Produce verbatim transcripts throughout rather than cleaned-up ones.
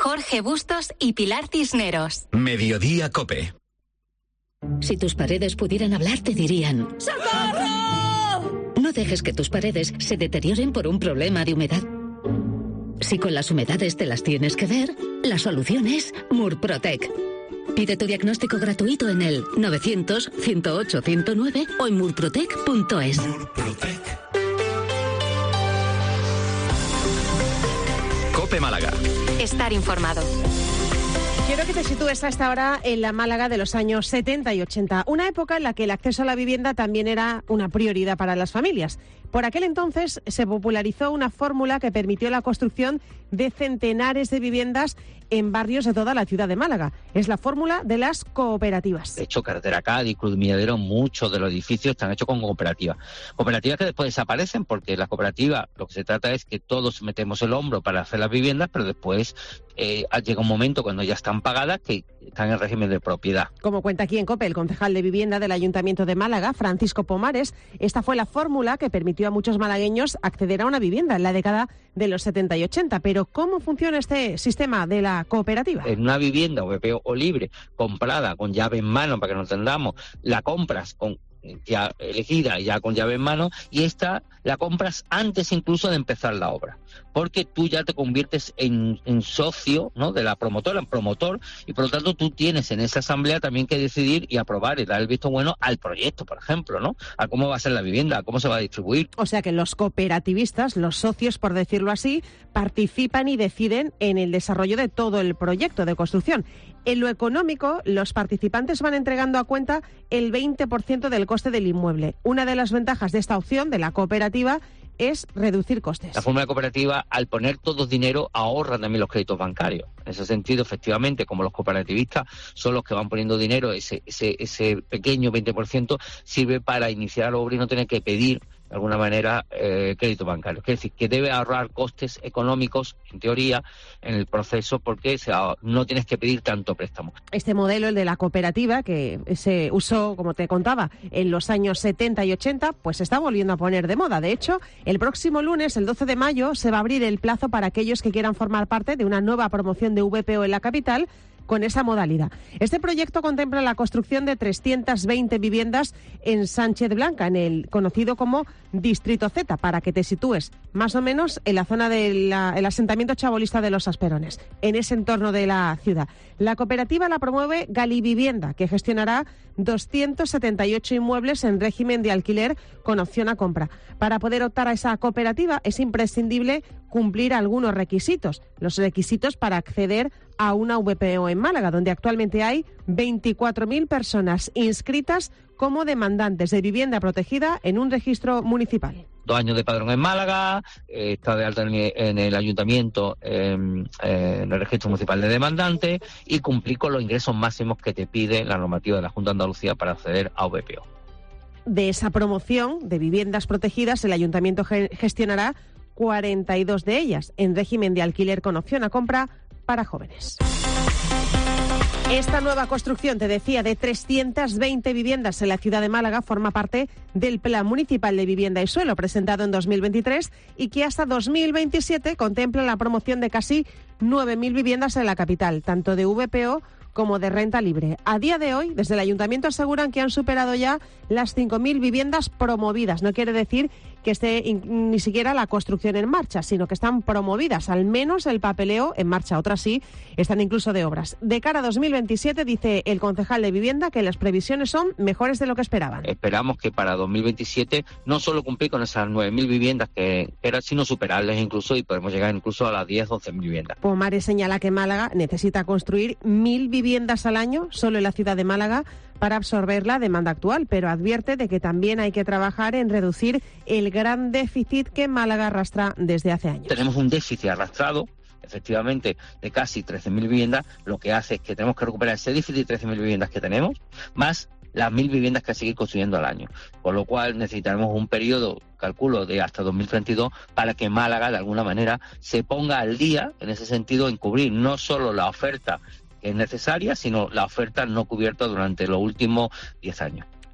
Jorge Bustos y Pilar Cisneros. Mediodía COPE. Si tus paredes pudieran hablar, te dirían: ¡Socorro! No dejes que tus paredes se deterioren por un problema de humedad. Si con las humedades te las tienes que ver, la solución es Murprotec. Pide tu diagnóstico gratuito en el novecientos, ciento ocho, ciento nueve o en murprotec punto es. Murprotec. COPE Málaga. Estar informado. Quiero que te sitúes a esta hora en la Málaga de los años setenta y ochenta, una época en la que el acceso a la vivienda también era una prioridad para las familias. Por aquel entonces se popularizó una fórmula que permitió la construcción de centenares de viviendas en barrios de toda la ciudad de Málaga. Es la fórmula de las cooperativas. De hecho, Carretera Cádiz, Cruz de Milladero, muchos de los edificios están hechos con cooperativas. Cooperativas que después desaparecen porque las cooperativas, lo que se trata es que todos metemos el hombro para hacer las viviendas, pero después eh, llega un momento cuando ya están pagadas que están en régimen de propiedad. Como cuenta aquí en COPE el concejal de Vivienda del Ayuntamiento de Málaga, Francisco Pomares, esta fue la fórmula que permitió a muchos malagueños acceder a una vivienda en la década de los setenta y ochenta. Pero ¿cómo funciona este sistema de la cooperativa? En una vivienda V P O o libre, comprada con llave en mano, para que nos entendamos, la compras con ya elegida, ya con llave en mano, y esta la compras antes incluso de empezar la obra, porque tú ya te conviertes en, en socio, ¿no?, de la promotora, en promotor, y por lo tanto tú tienes en esa asamblea también que decidir y aprobar y dar el visto bueno al proyecto, por ejemplo, ¿no?, a cómo va a ser la vivienda, a cómo se va a distribuir. O sea que los cooperativistas, los socios, por decirlo así, participan y deciden en el desarrollo de todo el proyecto de construcción. En lo económico, los participantes van entregando a cuenta el veinte por ciento del coste del inmueble. Una de las ventajas de esta opción de la cooperativa es reducir costes. La fórmula cooperativa, al poner todo dinero, ahorra también los créditos bancarios. En ese sentido, efectivamente, como los cooperativistas son los que van poniendo dinero, ese, ese, ese pequeño veinte por ciento sirve para iniciar obra y no tener que pedir de alguna manera eh, crédito bancario. Es decir, que debe ahorrar costes económicos, en teoría, en el proceso, porque se, no tienes que pedir tanto préstamo. Este modelo, el de la cooperativa, que se usó, como te contaba, en los años setenta y ochenta, pues se está volviendo a poner de moda. De hecho, el próximo lunes, el doce de mayo, se va a abrir el plazo para aquellos que quieran formar parte de una nueva promoción de V P O en la capital, con esa modalidad. Este proyecto contempla la construcción de trescientas veinte viviendas en Sánchez Blanca, en el conocido como Distrito Z, para que te sitúes más o menos en la zona del asentamiento chabolista de Los Asperones, en ese entorno de la ciudad. La cooperativa la promueve Galivivienda, que gestionará doscientos setenta y ocho inmuebles en régimen de alquiler con opción a compra. Para poder optar a esa cooperativa es imprescindible cumplir algunos requisitos. Los requisitos para acceder a una V P O en Málaga, donde actualmente hay veinticuatro mil personas inscritas como demandantes de vivienda protegida en un registro municipal. Dos años de padrón en Málaga, eh, está de alta en, en el ayuntamiento, eh, eh, en el registro municipal de demandantes, y cumplir con los ingresos máximos que te pide la normativa de la Junta de Andalucía para acceder a V P O. De esa promoción de viviendas protegidas, el ayuntamiento ge- gestionará cuarenta y dos de ellas en régimen de alquiler con opción a compra para jóvenes. Esta nueva construcción, te decía, de trescientas veinte viviendas en la ciudad de Málaga forma parte del Plan Municipal de Vivienda y Suelo presentado en dos mil veintitrés y que hasta dos mil veintisiete contempla la promoción de casi nueve mil viviendas en la capital, tanto de V P O como de renta libre. A día de hoy, desde el ayuntamiento aseguran que han superado ya las cinco mil viviendas promovidas. No quiere decir que esté in, ni siquiera la construcción en marcha, sino que están promovidas, al menos el papeleo en marcha. Otras sí, están incluso de obras. De cara a dos mil veintisiete, dice el concejal de Vivienda que las previsiones son mejores de lo que esperaban. Esperamos que para dos mil veintisiete no solo cumplir con esas nueve mil viviendas que eran, sino superarles incluso, y podemos llegar incluso a las diez, once mil viviendas. Pomares señala que Málaga necesita construir mil viviendas al año solo en la ciudad de Málaga para absorber la demanda actual, pero advierte de que también hay que trabajar en reducir el gran déficit que Málaga arrastra desde hace años. Tenemos un déficit arrastrado, efectivamente, de casi trece mil viviendas, lo que hace es que tenemos que recuperar ese déficit de trece mil viviendas que tenemos, más las mil viviendas que hay que seguir construyendo al año. Con lo cual necesitaremos un periodo, calculo, de hasta dos mil treinta y dos para que Málaga, de alguna manera, se ponga al día, en ese sentido, en cubrir no solo la oferta que es necesaria, sino la oferta no cubierta durante los últimos diez años.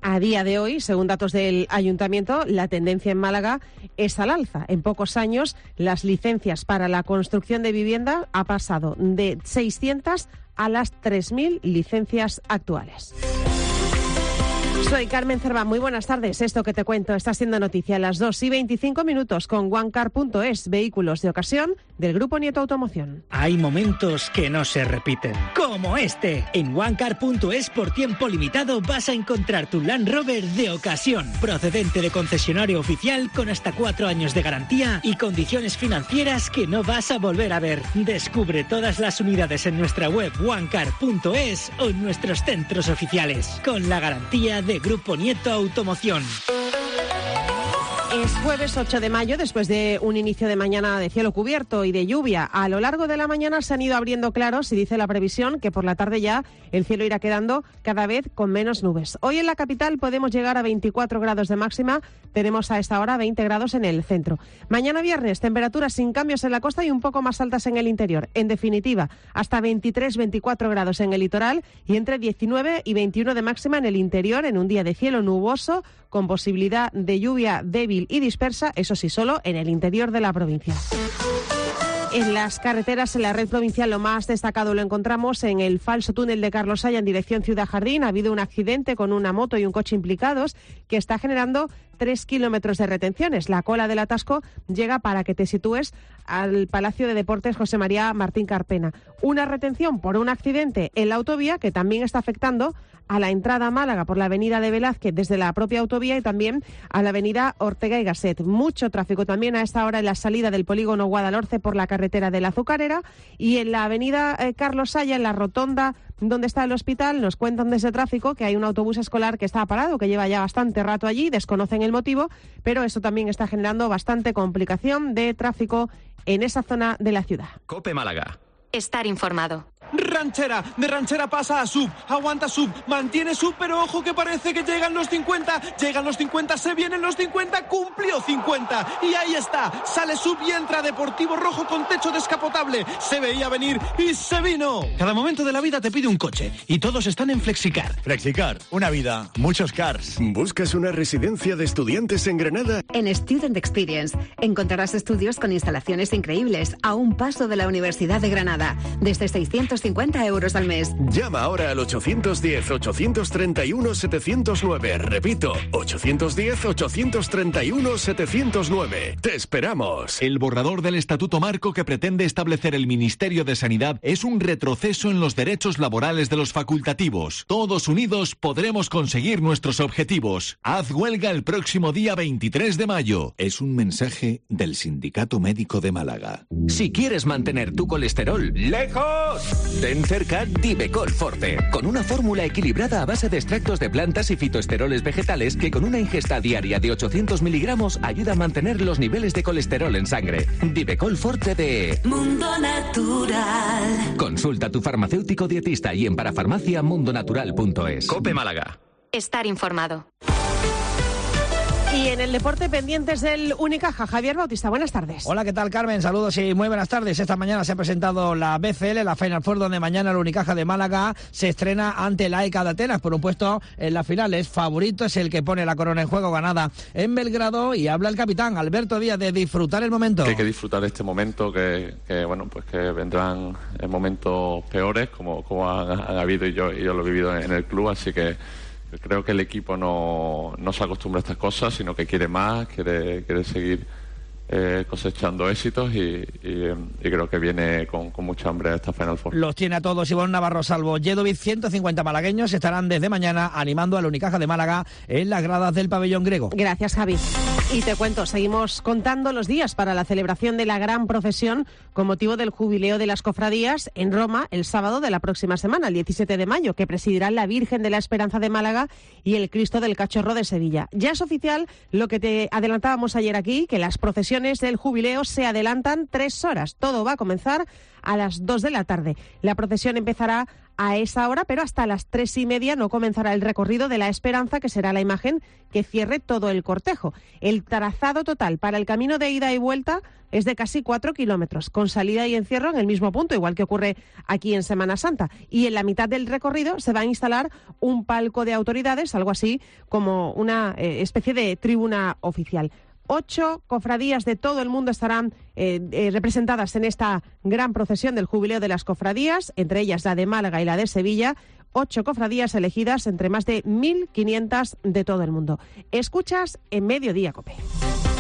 A día de hoy, según datos del Ayuntamiento, la tendencia en Málaga es al alza. En pocos años, las licencias para la construcción de vivienda ha pasado de seiscientas a las tres mil licencias actuales. Soy Carmen Cerván, muy buenas tardes. Esto que te cuento está siendo noticia a las dos y veinticinco minutos con onecar punto es, vehículos de ocasión del Grupo Nieto Automoción. Hay momentos que no se repiten, como este. En onecar punto es por tiempo limitado vas a encontrar tu Land Rover de ocasión, procedente de concesionario oficial con hasta cuatro años de garantía y condiciones financieras que no vas a volver a ver. Descubre todas las unidades en nuestra web onecar punto es o en nuestros centros oficiales, con la garantía de Grupo Nieto Automoción. Es jueves ocho de mayo, después de un inicio de mañana de cielo cubierto y de lluvia. A lo largo de la mañana se han ido abriendo claros y dice la previsión que por la tarde ya el cielo irá quedando cada vez con menos nubes. Hoy en la capital podemos llegar a veinticuatro grados de máxima, tenemos a esta hora veinte grados en el centro. Mañana viernes, temperaturas sin cambios en la costa y un poco más altas en el interior. En definitiva, hasta veintitrés veinticuatro grados en el litoral y entre diecinueve y veintiuno de máxima en el interior, en un día de cielo nuboso con posibilidad de lluvia débil y dispersa, eso sí, solo en el interior de la provincia. En las carreteras, en la red provincial, lo más destacado lo encontramos en el falso túnel de Carlos Saya en dirección Ciudad Jardín. Ha habido un accidente con una moto y un coche implicados que está generando tres kilómetros de retenciones. La cola del atasco llega para que te sitúes al Palacio de Deportes José María Martín Carpena. Una retención por un accidente en la autovía que también está afectando a la entrada a Málaga por la avenida de Velázquez desde la propia autovía y también a la avenida Ortega y Gasset. Mucho tráfico también a esta hora en la salida del polígono Guadalhorce por la carretera de la Azucarera y en la avenida eh, Carlos Saya, en la rotonda donde está el hospital, nos cuentan desde tráfico que hay un autobús escolar que está parado, que lleva ya bastante rato allí, desconocen el motivo, pero eso también está generando bastante complicación de tráfico en esa zona de la ciudad. COPE Málaga. Estar informado. Ranchera, de ranchera pasa a sub, aguanta sub, mantiene sub, pero ojo que parece que llegan los cincuenta, llegan los cincuenta, se vienen los cincuenta, cumplió cincuenta, y ahí está, sale sub y entra Deportivo Rojo con techo descapotable, se veía venir y se vino. Cada momento de la vida te pide un coche, y todos están en Flexicar. Flexicar, una vida, muchos cars. ¿Buscas una residencia de estudiantes en Granada? En Student Experience encontrarás estudios con instalaciones increíbles a un paso de la Universidad de Granada, desde seiscientos cincuenta euros al mes. Llama ahora al ochocientos diez, ochocientos treinta y uno, setecientos nueve. Repito, ochocientos diez, ochocientos treinta y uno, setecientos nueve. ¡Te esperamos! El borrador del Estatuto Marco que pretende establecer el Ministerio de Sanidad es un retroceso en los derechos laborales de los facultativos. Todos unidos podremos conseguir nuestros objetivos. Haz huelga el próximo día veintitrés de mayo. Es un mensaje del Sindicato Médico de Málaga. Si quieres mantener tu colesterol lejos, ten cerca Divecol Forte, con una fórmula equilibrada a base de extractos de plantas y fitoesteroles vegetales que con una ingesta diaria de ochocientos miligramos ayuda a mantener los niveles de colesterol en sangre. Divecol Forte de Mundo Natural. Consulta a tu farmacéutico dietista y en parafarmacia mundonatural punto es. COPE Málaga. Estar informado. Y en el deporte, pendientes del Unicaja, Javier Bautista, buenas tardes. Hola, ¿qué tal, Carmen? Saludos y muy buenas tardes. Esta mañana se ha presentado la B C L, la Final Four, donde mañana el Unicaja de Málaga se estrena ante la E C A de Atenas por un puesto en la final. Es favorito, es el que pone la corona en juego, ganada en Belgrado, y habla el capitán Alberto Díaz de disfrutar el momento. Que hay que disfrutar de este momento, que, que bueno, pues que vendrán momentos peores, como, como han, han habido y yo, y yo lo he vivido en el club, así que creo que el equipo no, no se acostumbra a estas cosas, sino que quiere más, quiere, quiere seguir eh, cosechando éxitos y, y, y creo que viene con, con mucha hambre a esta Final Four. Los tiene a todos Ivonne Navarro, salvo Jedovic. ciento cincuenta malagueños estarán desde mañana animando al Unicaja de Málaga en las gradas del pabellón griego. Gracias, Javi. Y te cuento, seguimos contando los días para la celebración de la gran procesión con motivo del jubileo de las cofradías en Roma el sábado de la próxima semana, el diecisiete de mayo, que presidirán la Virgen de la Esperanza de Málaga y el Cristo del Cachorro de Sevilla. Ya es oficial lo que te adelantábamos ayer aquí, que las procesiones del jubileo se adelantan tres horas. Todo va a comenzar a las dos de la tarde. La procesión empezará a esa hora, pero hasta las tres y media no comenzará el recorrido de la Esperanza, que será la imagen que cierre todo el cortejo. El trazado total para el camino de ida y vuelta es de casi cuatro kilómetros, con salida y encierro en el mismo punto, igual que ocurre aquí en Semana Santa. Y en la mitad del recorrido se va a instalar un palco de autoridades, algo así como una eh, especie de tribuna oficial. Ocho cofradías de todo el mundo estarán eh, eh, representadas en esta gran procesión del Jubileo de las Cofradías, entre ellas la de Málaga y la de Sevilla. Ocho cofradías elegidas entre más de mil quinientas de todo el mundo. Escuchas en Mediodía COPE.